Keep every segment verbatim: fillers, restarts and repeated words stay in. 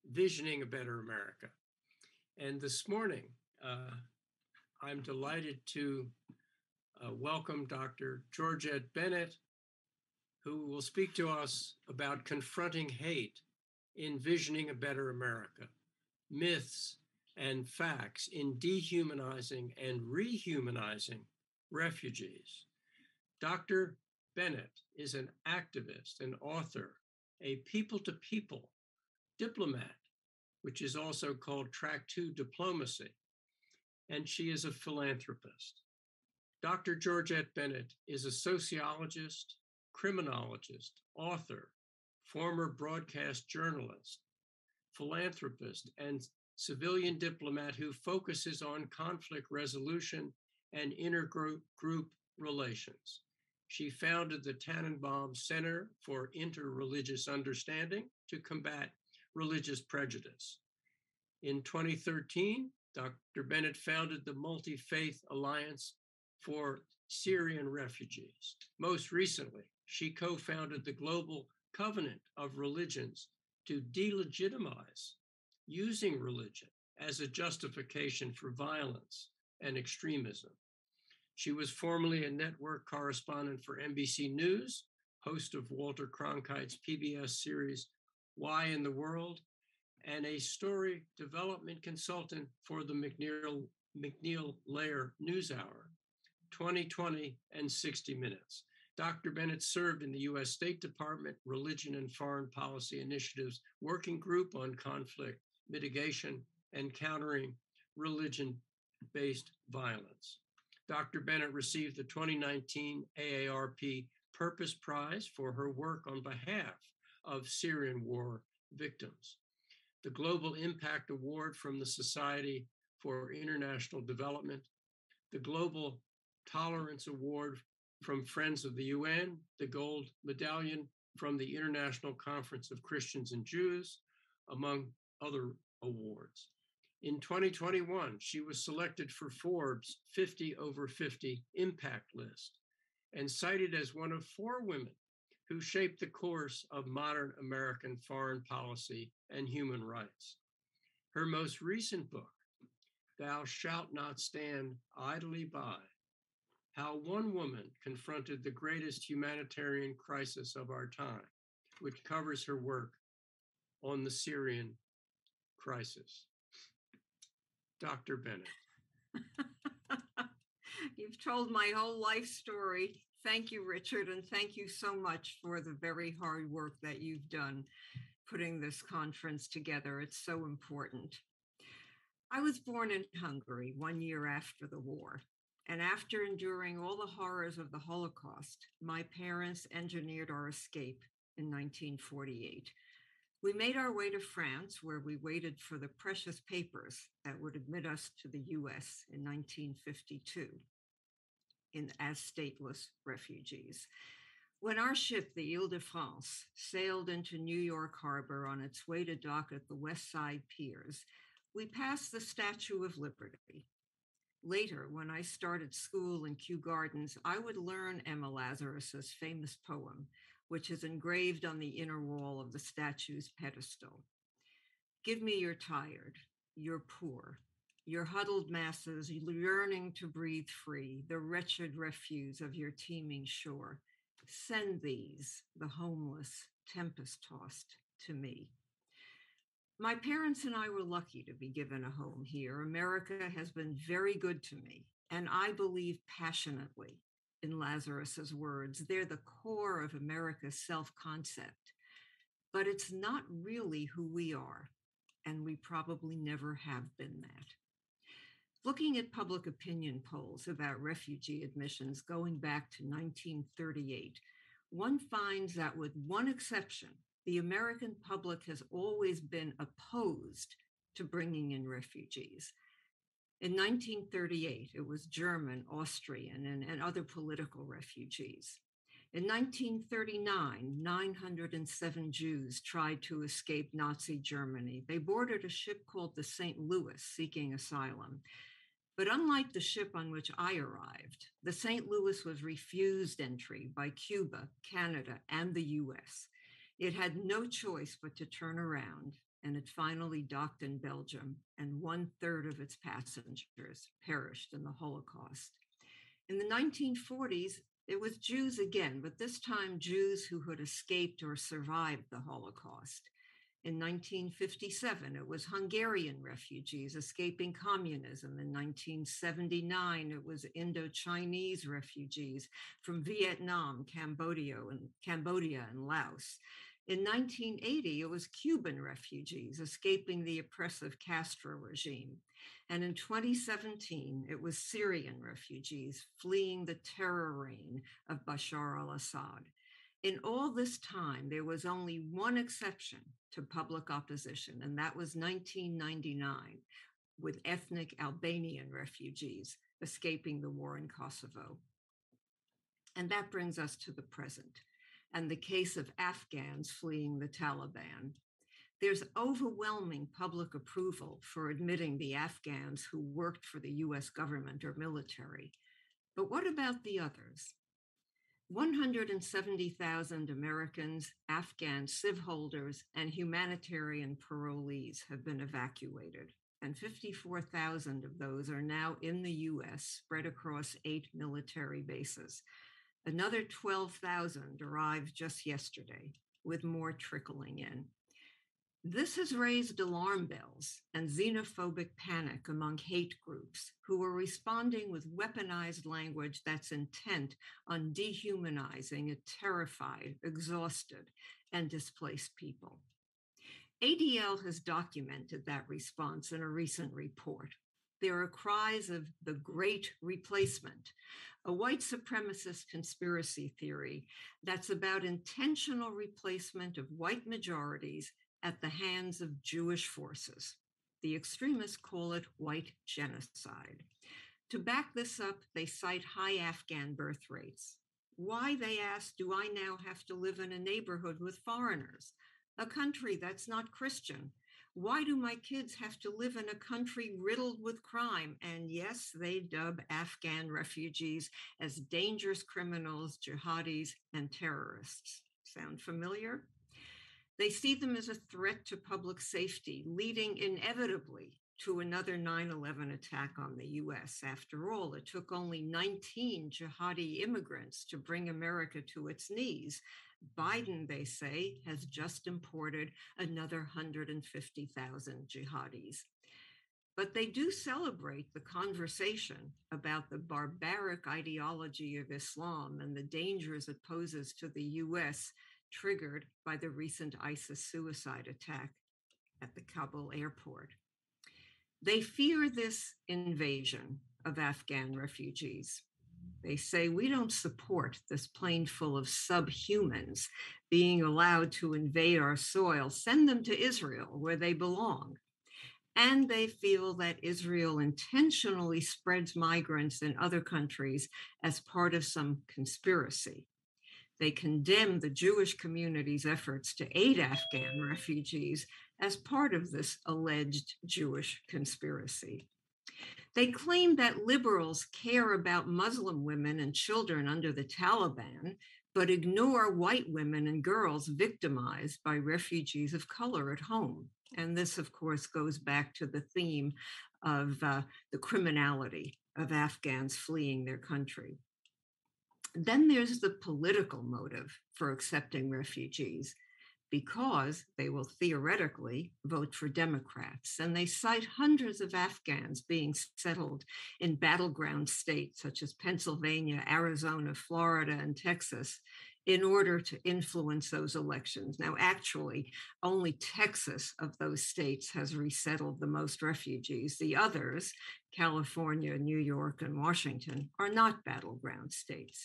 Visioning a Better America. And this morning, uh, I'm delighted to uh, welcome Doctor Georgette Bennett, who will speak to us about confronting hate in Visioning a Better America, myths and facts in dehumanizing and rehumanizing refugees. Doctor Bennett is an activist, an author, a people-to-people diplomat, which is also called Track Two Diplomacy, and she is a philanthropist. Doctor Georgette Bennett is a sociologist, criminologist, author, former broadcast journalist, philanthropist, and civilian diplomat who focuses on conflict resolution and intergroup group relations. She founded the Tannenbaum Center for Interreligious Understanding to combat religious prejudice. In twenty thirteen, Doctor Bennett founded the Multi-Faith Alliance for Syrian Refugees. Most recently, she co-founded the Global Covenant of Religions to delegitimize using religion as a justification for violence and extremism. She was formerly a network correspondent for N B C News, host of Walter Cronkite's P B S series, Why in the World, and a story development consultant for the MacNeil, MacNeil Lehrer NewsHour, twenty twenty and sixty minutes. Doctor Bennett served in the U S State Department Religion and Foreign Policy Initiatives Working Group on Conflict Mitigation and Countering Religion-Based Violence. Doctor Bennett received the twenty nineteen A A R P Purpose Prize for her work on behalf of Syrian war victims, the Global Impact Award from the Society for International Development, the Global Tolerance Award from Friends of the U N, the Gold Medallion from the International Conference of Christians and Jews, among other awards. In twenty twenty-one, she was selected for Forbes fifty over fifty Impact List and cited as one of four women who shaped the course of modern American foreign policy and human rights. Her most recent book, Thou Shalt Not Stand Idly By, How One Woman Confronted the Greatest Humanitarian Crisis of Our Time, which covers her work on the Syrian crisis. Doctor Bennett. You've told my whole life story. Thank you, Richard, and thank you so much for the very hard work that you've done putting this conference together. It's so important. I was born in Hungary one year after the war, and after enduring all the horrors of the Holocaust, my parents engineered our escape in nineteen forty-eight. We made our way to France, where we waited for the precious papers that would admit us to the U S in nineteen fifty-two in, as stateless refugees. When our ship, the Ile-de-France, sailed into New York Harbor on its way to dock at the West Side piers, we passed the Statue of Liberty. Later, when I started school in Kew Gardens, I would learn Emma Lazarus's famous poem, which is engraved on the inner wall of the statue's pedestal. Give me your tired, your poor, your huddled masses yearning to breathe free, the wretched refuse of your teeming shore. Send these, the homeless, tempest-tossed, to me. My parents and I were lucky to be given a home here. America has been very good to me, and I believe passionately in Lazarus's words. They're the core of America's self-concept, but it's not really who we are, and we probably never have been that. Looking at public opinion polls about refugee admissions going back to nineteen thirty-eight, one finds that with one exception, the American public has always been opposed to bringing in refugees. In nineteen thirty-eight, it was German, Austrian, and, and other political refugees. In nineteen thirty-nine, nine hundred seven Jews tried to escape Nazi Germany. They boarded a ship called the Saint Louis seeking asylum. But unlike the ship on which I arrived, the Saint Louis was refused entry by Cuba, Canada, and the U S. It had no choice but to turn around and it finally docked in Belgium, and one third of its passengers perished in the Holocaust. In the nineteen forties, it was Jews again, but this time Jews who had escaped or survived the Holocaust. In nineteen fifty-seven, it was Hungarian refugees escaping communism. In nineteen seventy-nine, it was Indo-Chinese refugees from Vietnam, Cambodia, and Cambodia and Laos. In nineteen eighty, it was Cuban refugees escaping the oppressive Castro regime. And in twenty seventeen, it was Syrian refugees fleeing the terror reign of Bashar al-Assad. In all this time, there was only one exception to public opposition, and that was nineteen ninety-nine, with ethnic Albanian refugees escaping the war in Kosovo. And that brings us to the present, and the case of Afghans fleeing the Taliban. There's overwhelming public approval for admitting the Afghans who worked for the U S government or military. But what about the others? one hundred seventy thousand Americans, Afghan civ holders, and humanitarian parolees have been evacuated, and fifty-four thousand of those are now in the U S, spread across eight military bases. Another twelve thousand arrived just yesterday, with more trickling in. This has raised alarm bells and xenophobic panic among hate groups who are responding with weaponized language that's intent on dehumanizing a terrified, exhausted, and displaced people. A D L has documented that response in a recent report. There are cries of the Great Replacement, a white supremacist conspiracy theory that's about intentional replacement of white majorities at the hands of Jewish forces. The extremists call it white genocide. To back this up, they cite high Afghan birth rates. Why, they ask, do I now have to live in a neighborhood with foreigners, a country that's not Christian? Why do my kids have to live in a country riddled with crime? And yes, they dub Afghan refugees as dangerous criminals, jihadis, and terrorists. Sound familiar? They see them as a threat to public safety, leading inevitably to another nine eleven attack on the U S. After all, it took only nineteen jihadi immigrants to bring America to its knees. Biden, they say, has just imported another one hundred fifty thousand jihadis. But they do celebrate the conversation about the barbaric ideology of Islam and the dangers it poses to the U S, triggered by the recent ISIS suicide attack at the Kabul airport. They fear this invasion of Afghan refugees. They say, we don't support this plane full of subhumans being allowed to invade our soil. Send them to Israel, where they belong. And they feel that Israel intentionally spreads migrants in other countries as part of some conspiracy. They condemn the Jewish community's efforts to aid Afghan refugees as part of this alleged Jewish conspiracy. They claim that liberals care about Muslim women and children under the Taliban, but ignore white women and girls victimized by refugees of color at home. And this, of course, goes back to the theme of uh, the criminality of Afghans fleeing their country. Then there's the political motive for accepting refugees, because they will theoretically vote for Democrats. And they cite hundreds of Afghans being settled in battleground states such as Pennsylvania, Arizona, Florida, and Texas in order to influence those elections. Now, actually, only Texas of those states has resettled the most refugees. The others, California, New York, and Washington, are not battleground states.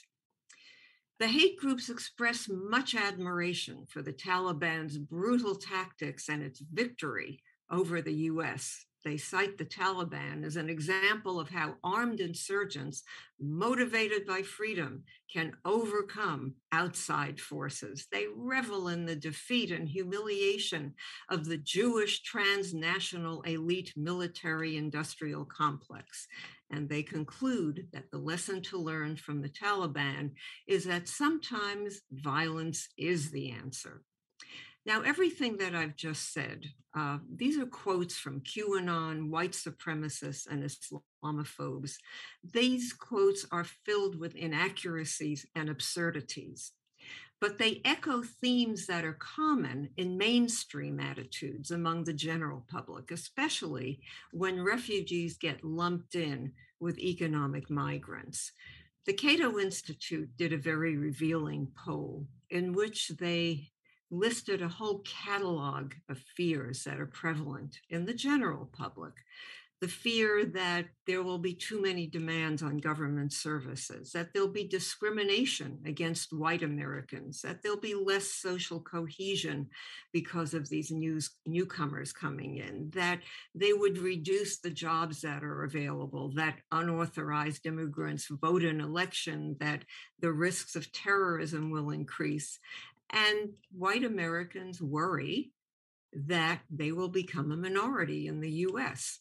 The hate groups express much admiration for the Taliban's brutal tactics and its victory over the U S. They cite the Taliban as an example of how armed insurgents, motivated by freedom, can overcome outside forces. They revel in the defeat and humiliation of the Jewish transnational elite military-industrial complex. And they conclude that the lesson to learn from the Taliban is that sometimes violence is the answer. Now, everything that I've just said, uh, these are quotes from QAnon, white supremacists, and Islamophobes. These quotes are filled with inaccuracies and absurdities, but they echo themes that are common in mainstream attitudes among the general public, especially when refugees get lumped in with economic migrants. The Cato Institute did a very revealing poll in which they listed a whole catalog of fears that are prevalent in the general public. The fear that there will be too many demands on government services, that there'll be discrimination against white Americans, that there'll be less social cohesion because of these news, newcomers coming in, that they would reduce the jobs that are available, that unauthorized immigrants vote in election, that the risks of terrorism will increase. And white Americans worry that they will become a minority in the U S.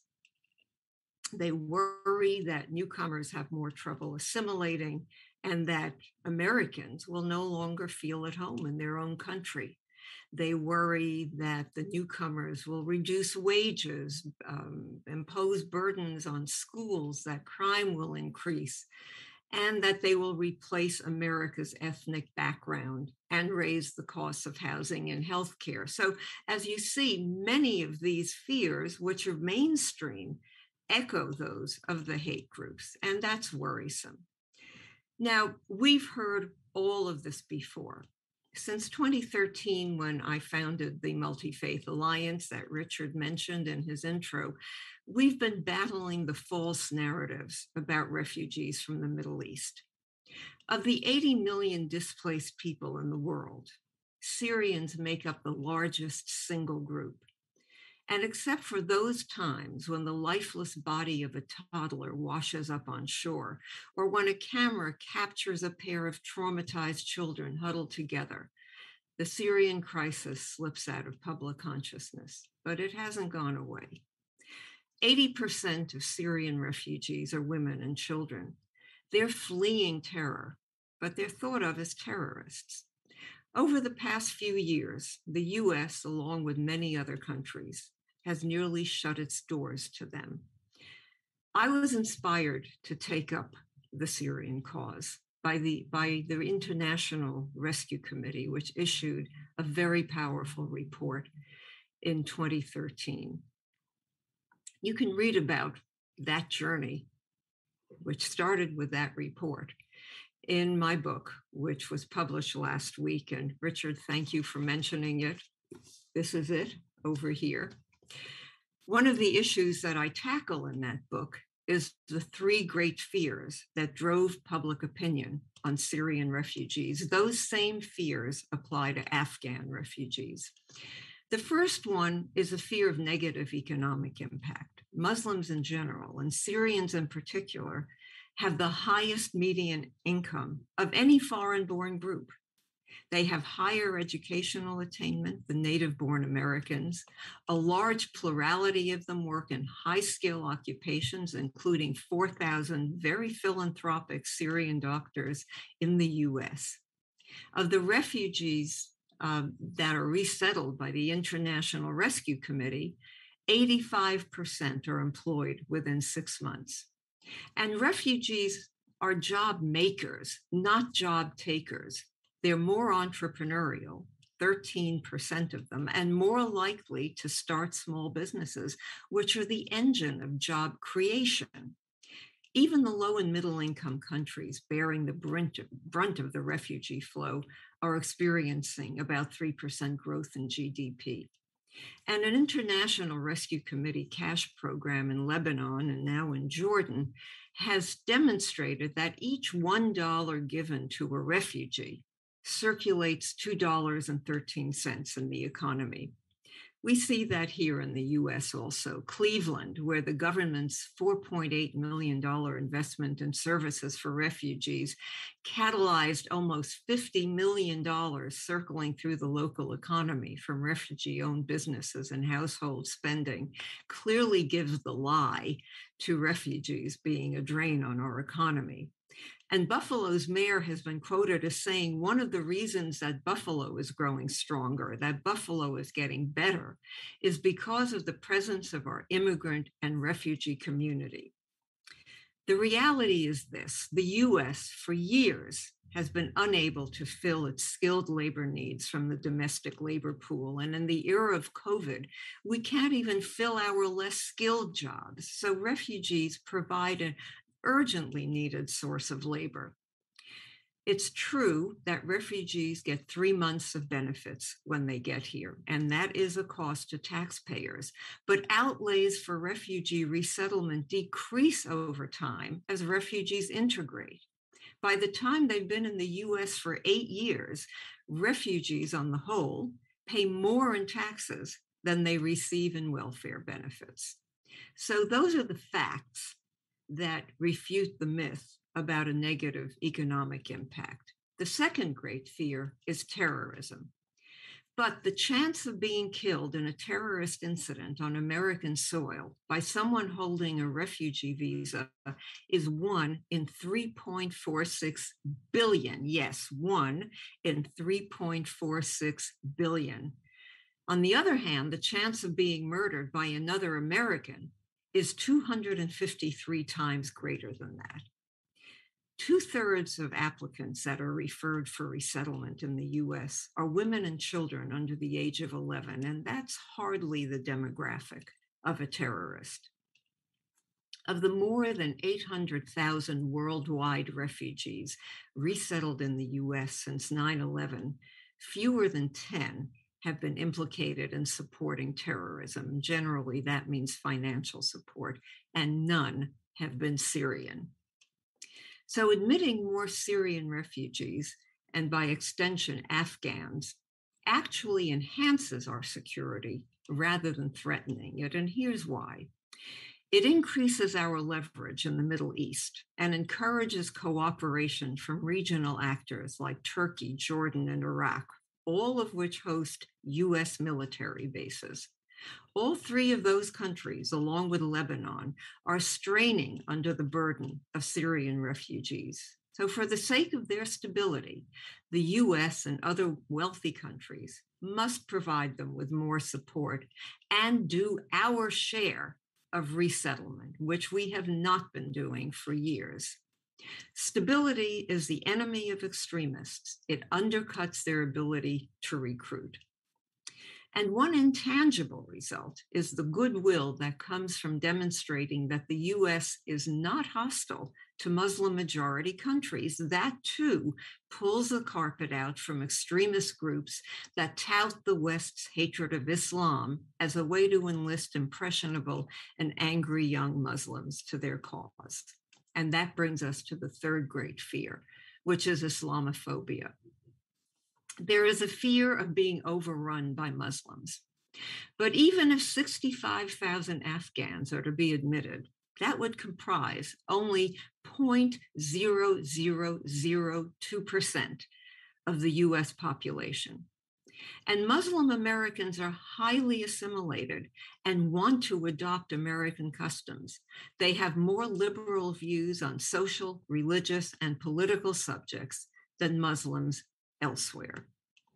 They worry that newcomers have more trouble assimilating and that Americans will no longer feel at home in their own country. They worry that the newcomers will reduce wages, um, impose burdens on schools, that crime will increase, and that they will replace America's ethnic background and raise the costs of housing and healthcare. So, as you see, many of these fears, which are mainstream, echo those of the hate groups, and that's worrisome. Now, we've heard all of this before. Since twenty thirteen, when I founded the Multi-Faith Alliance that Richard mentioned in his intro, we've been battling the false narratives about refugees from the Middle East. Of the eighty million displaced people in the world, Syrians make up the largest single group. And except for those times when the lifeless body of a toddler washes up on shore, or when a camera captures a pair of traumatized children huddled together, the Syrian crisis slips out of public consciousness, but it hasn't gone away. eighty percent of Syrian refugees are women and children. They're fleeing terror, but they're thought of as terrorists. Over the past few years, the U S, along with many other countries, has nearly shut its doors to them. I was inspired to take up the Syrian cause by the, by the International Rescue Committee, which issued a very powerful report in twenty thirteen. You can read about that journey, which started with that report, in my book, which was published last week. And Richard, thank you for mentioning it. This is it over here. One of the issues that I tackle in that book is the three great fears that drove public opinion on Syrian refugees. Those same fears apply to Afghan refugees. The first one is a fear of negative economic impact. Muslims in general, and Syrians in particular, have the highest median income of any foreign-born group. They have higher educational attainment than native-born Americans. A large plurality of them work in high-skill occupations, including four thousand very philanthropic Syrian doctors in the U S. Of the refugees um, that are resettled by the International Rescue Committee, eighty-five percent are employed within six months. And refugees are job makers, not job takers. They're more entrepreneurial, thirteen percent of them, and more likely to start small businesses, which are the engine of job creation. Even the low and middle income countries bearing the brunt, brunt of the refugee flow are experiencing about three percent growth in G D P. And an International Rescue Committee cash program in Lebanon and now in Jordan has demonstrated that each one dollar given to a refugee circulates two dollars and thirteen cents in the economy. We see that here in the U S also. Cleveland, where the government's four point eight million dollars investment in services for refugees catalyzed almost fifty million dollars circling through the local economy from refugee-owned businesses and household spending, clearly gives the lie to refugees being a drain on our economy. And Buffalo's mayor has been quoted as saying one of the reasons that Buffalo is growing stronger, that Buffalo is getting better, is because of the presence of our immigrant and refugee community. The reality is this: the U S for years has been unable to fill its skilled labor needs from the domestic labor pool. And in the era of COVID, we can't even fill our less skilled jobs. So refugees provide an urgently needed source of labor. It's true that refugees get three months of benefits when they get here, and that is a cost to taxpayers. But outlays for refugee resettlement decrease over time as refugees integrate. By the time they've been in the U S for eight years, refugees on the whole pay more in taxes than they receive in welfare benefits. So those are the facts that refute the myth about a negative economic impact. The second great fear is terrorism. But the chance of being killed in a terrorist incident on American soil by someone holding a refugee visa is one in three point four six billion. Yes, one in three point four six billion. On the other hand, the chance of being murdered by another American is two hundred fifty-three times greater than that. Two-thirds of applicants that are referred for resettlement in the U S are women and children under the age of eleven, and that's hardly the demographic of a terrorist. Of the more than eight hundred thousand worldwide refugees resettled in the U S since nine eleven, fewer than ten have been implicated in supporting terrorism. Generally, that means financial support, and none have been Syrian. So admitting more Syrian refugees, and by extension, Afghans, actually enhances our security rather than threatening it. And here's why. It increases our leverage in the Middle East and encourages cooperation from regional actors like Turkey, Jordan, and Iraq, all of which host U S military bases. All three of those countries, along with Lebanon, are straining under the burden of Syrian refugees. So for the sake of their stability, the U S and other wealthy countries must provide them with more support and do our share of resettlement, which we have not been doing for years. Stability is the enemy of extremists. It undercuts their ability to recruit. And one intangible result is the goodwill that comes from demonstrating that the U S is not hostile to Muslim majority countries. That too pulls the carpet out from extremist groups that tout the West's hatred of Islam as a way to enlist impressionable and angry young Muslims to their cause. And that brings us to the third great fear, which is Islamophobia. There is a fear of being overrun by Muslims. But even if sixty-five thousand Afghans are to be admitted, that would comprise only zero point zero zero zero two percent of the U S population. And Muslim Americans are highly assimilated and want to adopt American customs. They have more liberal views on social, religious, and political subjects than Muslims elsewhere.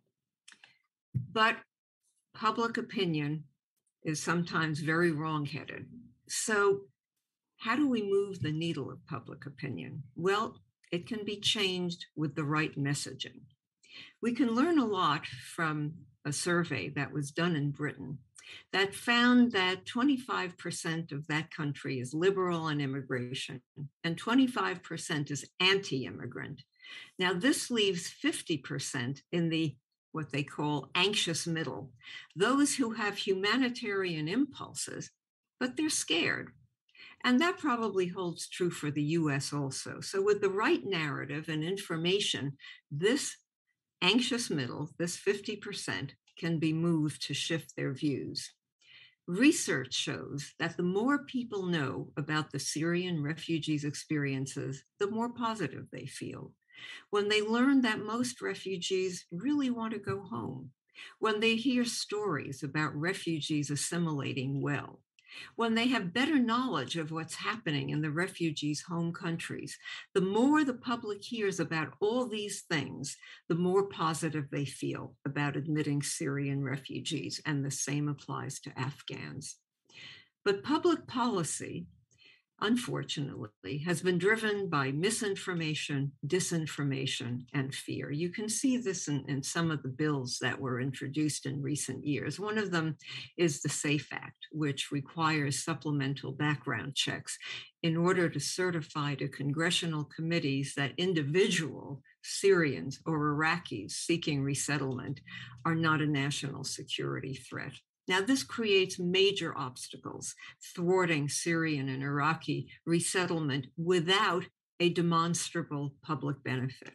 But public opinion is sometimes very wrong-headed. So how do we move the needle of public opinion? Well, it can be changed with the right messaging. We can learn a lot from a survey that was done in Britain that found that twenty-five percent of that country is liberal on immigration and twenty-five percent is anti-immigrant. Now, this leaves fifty percent in the what they call anxious middle, those who have humanitarian impulses, but they're scared. And that probably holds true for the U S also. So with the right narrative and information, this anxious middle, this fifty percent, can be moved to shift their views. Research shows that the more people know about the Syrian refugees' experiences, the more positive they feel. When they learn that most refugees really want to go home, when they hear stories about refugees assimilating well, When they have better knowledge of what's happening in the refugees' home countries, the more the public hears about all these things, the more positive they feel about admitting Syrian refugees, and the same applies to Afghans. But public policy, unfortunately, has been driven by misinformation, disinformation, and fear. You can see this in, in some of the bills that were introduced in recent years. One of them is the SAFE Act, which requires supplemental background checks in order to certify to congressional committees that individual Syrians or Iraqis seeking resettlement are not a national security threat. Now, this creates major obstacles, thwarting Syrian and Iraqi resettlement without a demonstrable public benefit.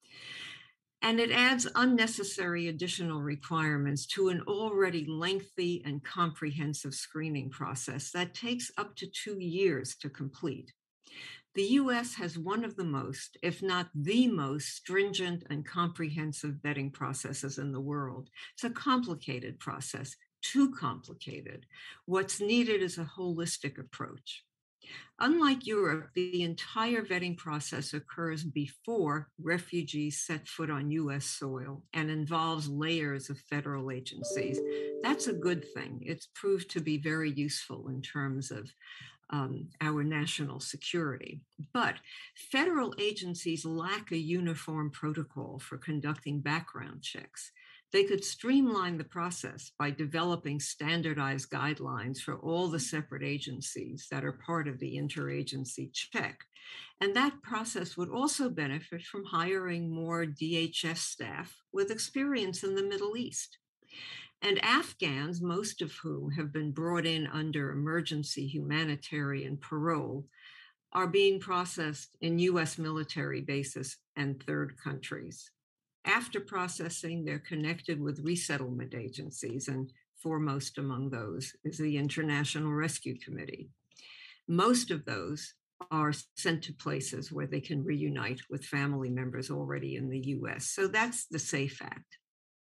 And it adds unnecessary additional requirements to an already lengthy and comprehensive screening process that takes up to two years to complete. The U S has one of the most, if not the most, stringent and comprehensive vetting processes in the world. It's a complicated process. Too complicated. What's needed is a holistic approach. Unlike Europe, the entire vetting process occurs before refugees set foot on U S soil and involves layers of federal agencies. That's a good thing. It's proved to be very useful in terms of um, our national security. But federal agencies lack a uniform protocol for conducting background checks. They could streamline the process by developing standardized guidelines for all the separate agencies that are part of the interagency check. And that process would also benefit from hiring more D H S staff with experience in the Middle East. And Afghans, most of whom have been brought in under emergency humanitarian parole, are being processed in U S military bases and third countries. After processing, they're connected with resettlement agencies, and foremost among those is the International Rescue Committee. Most of those are sent to places where they can reunite with family members already in the U S. So that's the SAFE Act.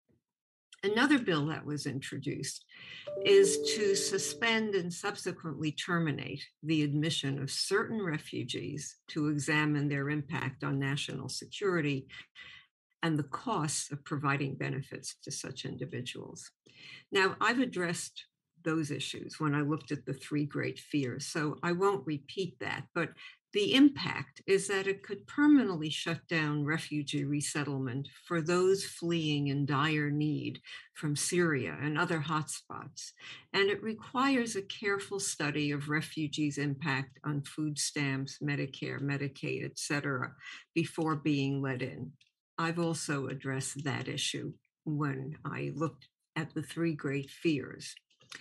Another bill that was introduced is to suspend and subsequently terminate the admission of certain refugees to examine their impact on national security and the costs of providing benefits to such individuals. Now, I've addressed those issues when I looked at the three great fears, so I won't repeat that, but the impact is that it could permanently shut down refugee resettlement for those fleeing in dire need from Syria and other hotspots. And it requires a careful study of refugees' impact on food stamps, Medicare, Medicaid, et cetera, before being let in. I've also addressed that issue when I looked at the three great fears.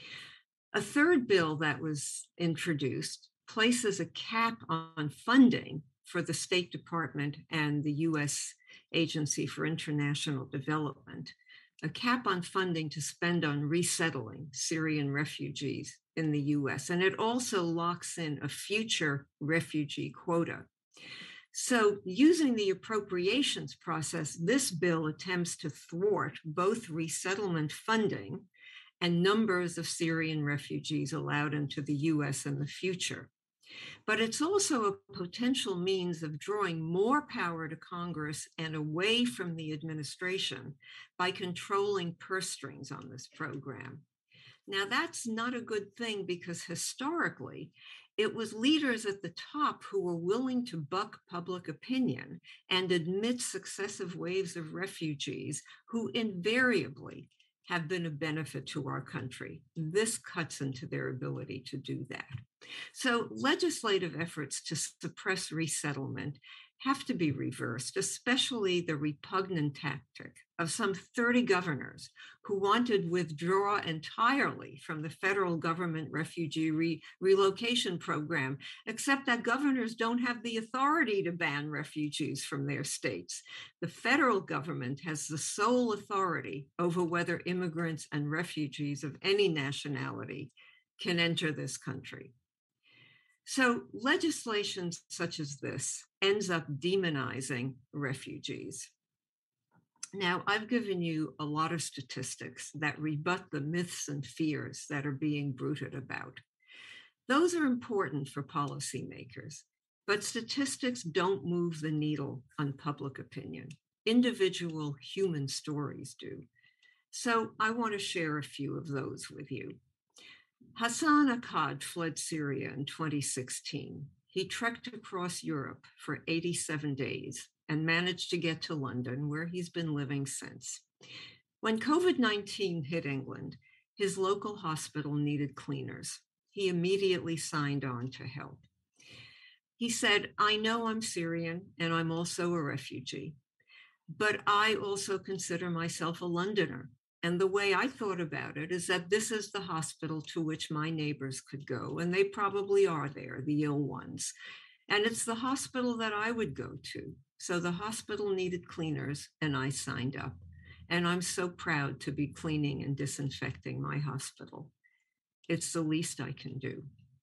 A third bill that was introduced places a cap on funding for the State Department and the U S Agency for International Development, a cap on funding to spend on resettling Syrian refugees in the U S. And it also locks in a future refugee quota. So using the appropriations process, this bill attempts to thwart both resettlement funding and numbers of Syrian refugees allowed into the U S in the future. But it's also a potential means of drawing more power to Congress and away from the administration by controlling purse strings on this program. Now, that's not a good thing because historically, it was leaders at the top who were willing to buck public opinion and admit successive waves of refugees who invariably have been a benefit to our country. This cuts into their ability to do that. So legislative efforts to suppress resettlement have to be reversed, especially the repugnant tactic of some thirty governors who wanted to withdraw entirely from the federal government refugee re- relocation program, except that governors don't have the authority to ban refugees from their states. The federal government has the sole authority over whether immigrants and refugees of any nationality can enter this country. So legislation such as this ends up demonizing refugees. Now, I've given you a lot of statistics that rebut the myths and fears that are being bruited about. Those are important for policymakers, but statistics don't move the needle on public opinion. Individual human stories do. So I want to share a few of those with you. Hassan Akkad fled Syria in twenty sixteen. He trekked across Europe for eighty-seven days and managed to get to London, where he's been living since. When COVID nineteen hit England, his local hospital needed cleaners. He immediately signed on to help. He said, "I know I'm Syrian and I'm also a refugee, but I also consider myself a Londoner. And the way I thought about it is that this is the hospital to which my neighbors could go, and they probably are there, the ill ones. And it's the hospital that I would go to. So the hospital needed cleaners, and I signed up. And I'm so proud to be cleaning and disinfecting my hospital. It's the least I can do."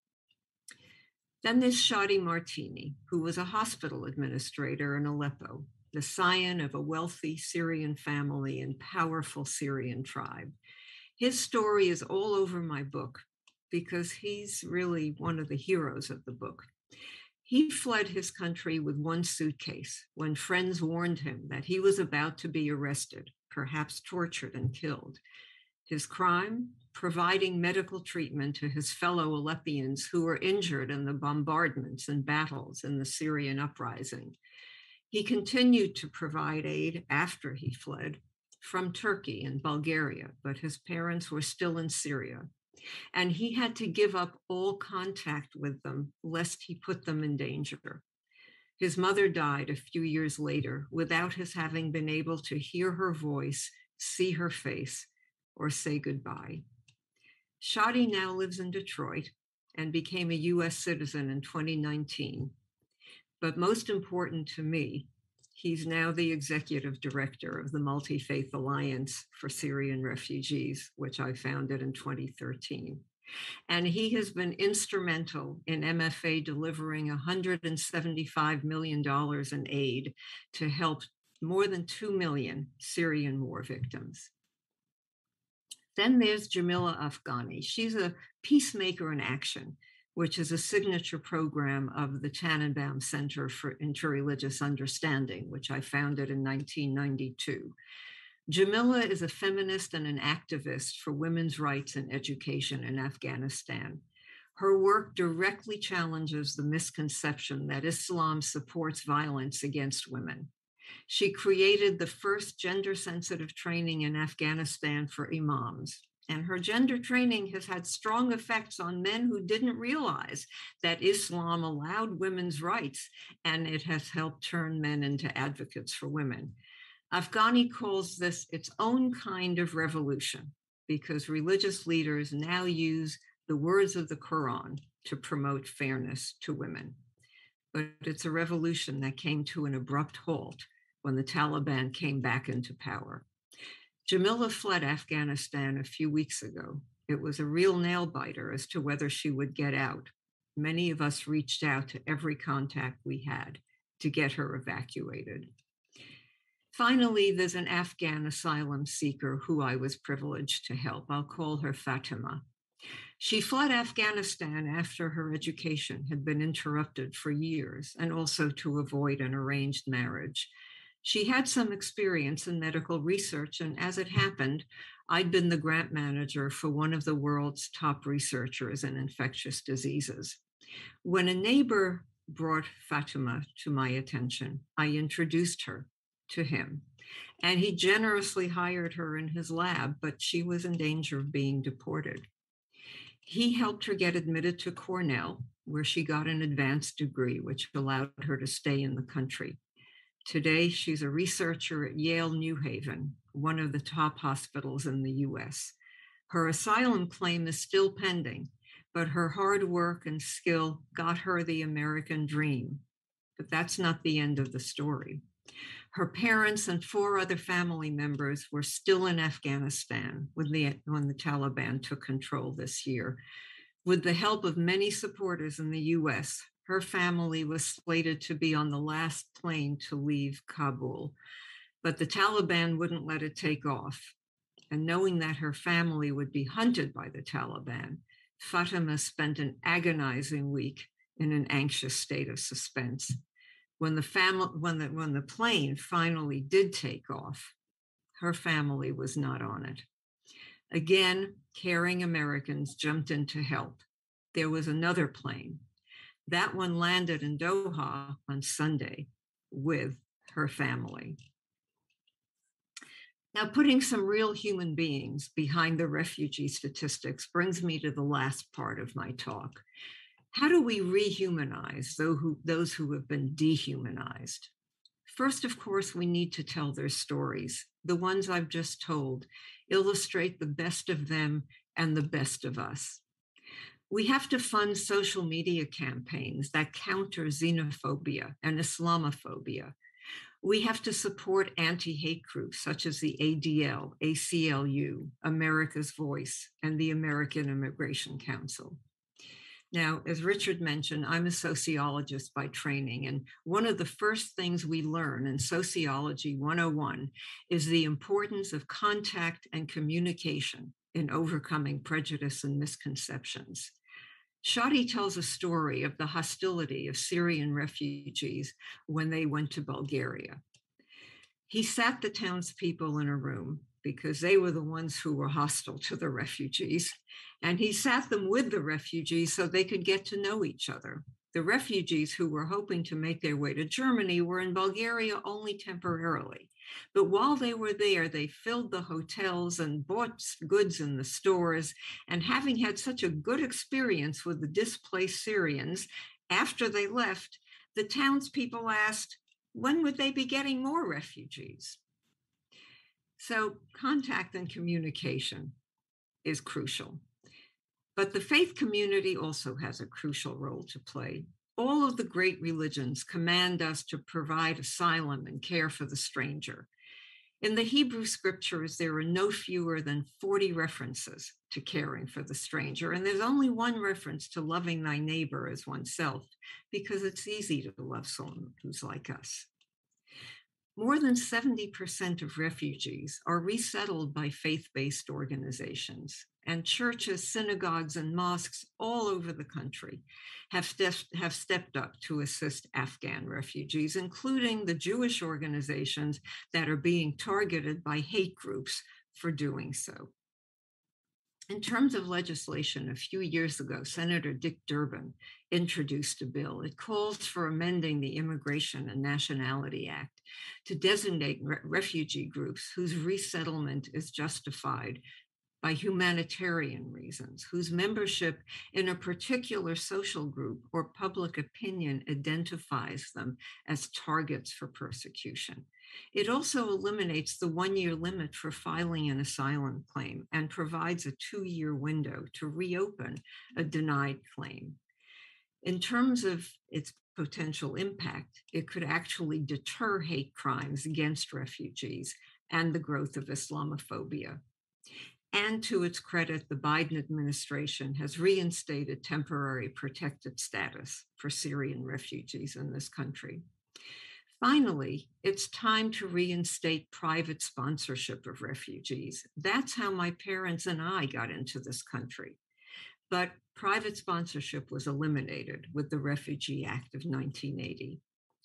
Then there's Shadi Martini, who was a hospital administrator in Aleppo, the scion of a wealthy Syrian family and powerful Syrian tribe. His story is all over my book because he's really one of the heroes of the book. He fled his country with one suitcase when friends warned him that he was about to be arrested, perhaps tortured and killed. His crime? Providing medical treatment to his fellow Aleppians who were injured in the bombardments and battles in the Syrian uprising. He continued to provide aid after he fled from Turkey and Bulgaria, but his parents were still in Syria, and he had to give up all contact with them lest he put them in danger. His mother died a few years later without his having been able to hear her voice, see her face, or say goodbye. Shadi now lives in Detroit and became a U S citizen in twenty nineteen. But most important to me, he's now the executive director of the Multi-Faith Alliance for Syrian Refugees, which I founded in twenty thirteen. And he has been instrumental in M F A delivering one hundred seventy-five million dollars in aid to help more than two million Syrian war victims. Then there's Jamila Afghani. She's a peacemaker in action, which is a signature program of the Tannenbaum Center for Interreligious Understanding, which I founded in nineteen ninety-two. Jamila is a feminist and an activist for women's rights and education in Afghanistan. Her work directly challenges the misconception that Islam supports violence against women. She created the first gender-sensitive training in Afghanistan for imams, and her gender training has had strong effects on men who didn't realize that Islam allowed women's rights, and it has helped turn men into advocates for women. Afghani calls this its own kind of revolution because religious leaders now use the words of the Quran to promote fairness to women. But it's a revolution that came to an abrupt halt when the Taliban came back into power. Jamila fled Afghanistan a few weeks ago. It was a real nail biter as to whether she would get out. Many of us reached out to every contact we had to get her evacuated. Finally, there's an Afghan asylum seeker who I was privileged to help. I'll call her Fatima. She fled Afghanistan after her education had been interrupted for years and also to avoid an arranged marriage. She had some experience in medical research, and as it happened, I'd been the grant manager for one of the world's top researchers in infectious diseases. When a neighbor brought Fatima to my attention, I introduced her to him, and he generously hired her in his lab, but she was in danger of being deported. He helped her get admitted to Cornell, where she got an advanced degree, which allowed her to stay in the country. Today, she's a researcher at Yale New Haven, one of the top hospitals in the U S. Her asylum claim is still pending, but her hard work and skill got her the American dream. But that's not the end of the story. Her parents and four other family members were still in Afghanistan when the, when the Taliban took control this year. With the help of many supporters in the U S, her family was slated to be on the last plane to leave Kabul, but the Taliban wouldn't let it take off. And knowing that her family would be hunted by the Taliban, Fatima spent an agonizing week in an anxious state of suspense. When the family, when the, when the plane finally did take off, her family was not on it. Again, caring Americans jumped in to help. There was another plane. That one landed in Doha on Sunday with her family. Now, putting some real human beings behind the refugee statistics brings me to the last part of my talk. How do we rehumanize those who, those who have been dehumanized? First, of course, we need to tell their stories. The ones I've just told illustrate the best of them and the best of us. We have to fund social media campaigns that counter xenophobia and Islamophobia. We have to support anti-hate groups such as the A D L, A C L U, America's Voice, and the American Immigration Council. Now, as Richard mentioned, I'm a sociologist by training, and one of the first things we learn in Sociology one oh one is the importance of contact and communication in overcoming prejudice and misconceptions. Shadi tells a story of the hostility of Syrian refugees when they went to Bulgaria. He sat the townspeople in a room because they were the ones who were hostile to the refugees, and he sat them with the refugees so they could get to know each other. The refugees who were hoping to make their way to Germany were in Bulgaria only temporarily. But while they were there, they filled the hotels and bought goods in the stores. And having had such a good experience with the displaced Syrians, after they left, the townspeople asked, when would they be getting more refugees? So contact and communication is crucial. But the faith community also has a crucial role to play. All of the great religions command us to provide asylum and care for the stranger. In the Hebrew scriptures, there are no fewer than forty references to caring for the stranger, and there's only one reference to loving thy neighbor as oneself, because it's easy to love someone who's like us. More than seventy percent of refugees are resettled by faith-based organizations, and churches, synagogues, and mosques all over the country have, ste- have stepped up to assist Afghan refugees, including the Jewish organizations that are being targeted by hate groups for doing so. In terms of legislation, a few years ago, Senator Dick Durbin introduced a bill. It calls for amending the Immigration and Nationality Act to designate re- refugee groups whose resettlement is justified by humanitarian reasons, whose membership in a particular social group or public opinion identifies them as targets for persecution. It also eliminates the one-year limit for filing an asylum claim and provides a two-year window to reopen a denied claim. In terms of its potential impact, it could actually deter hate crimes against refugees and the growth of Islamophobia. And to its credit, the Biden administration has reinstated temporary protected status for Syrian refugees in this country. Finally, it's time to reinstate private sponsorship of refugees. That's how my parents and I got into this country. But private sponsorship was eliminated with the Refugee Act of nineteen eighty.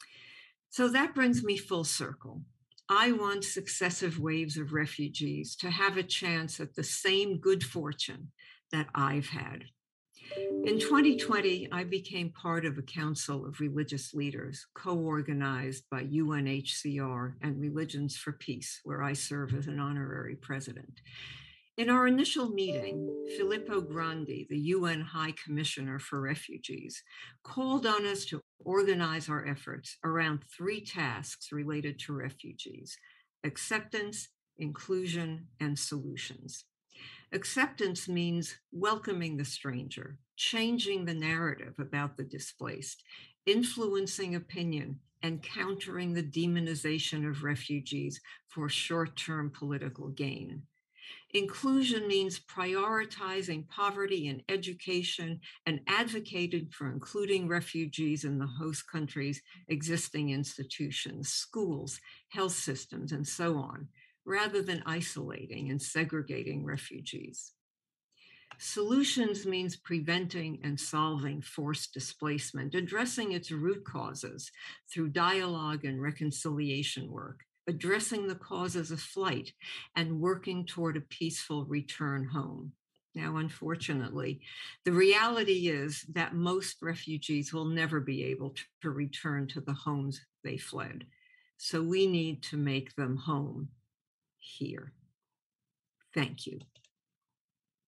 So that brings me full circle. I want successive waves of refugees to have a chance at the same good fortune that I've had. In twenty twenty, I became part of a council of religious leaders co-organized by U N H C R and Religions for Peace, where I serve as an honorary president. In our initial meeting, Filippo Grandi, the U N High Commissioner for Refugees, called on us to organize our efforts around three tasks related to refugees: acceptance, inclusion, and solutions. Acceptance means welcoming the stranger, changing the narrative about the displaced, influencing opinion, and countering the demonization of refugees for short-term political gain. Inclusion means prioritizing poverty and education and advocating for including refugees in the host country's existing institutions, schools, health systems, and so on, rather than isolating and segregating refugees. Solutions means preventing and solving forced displacement, addressing its root causes through dialogue and reconciliation work, addressing the causes of flight, and working toward a peaceful return home. Now, unfortunately, the reality is that most refugees will never be able to return to the homes they fled. So we need to make them home here. Thank you.